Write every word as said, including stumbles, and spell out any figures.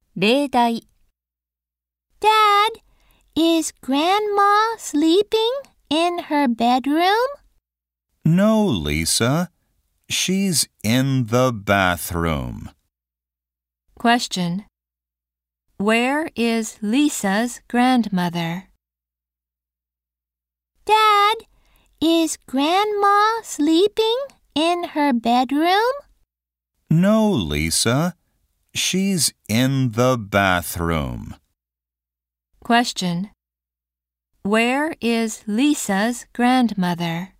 例題 Dad, is Grandma sleeping in her bedroom? No, Lisa. She's in the bathroom. Question. Where is Lisa's grandmother? Dad, is Grandma sleeping in her bedroom? No, Lisa. She's in the bathroom. Question. Where is Lisa's grandmother?